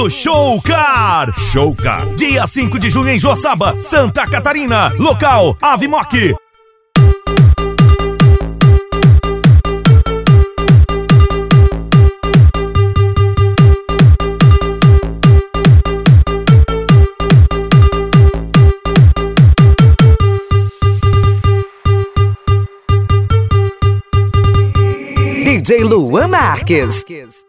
no Showcar. Showcar, dia 5 de junho em Joaçaba, Santa Catarina. Local, Ave Moc. DJ Luan Marques.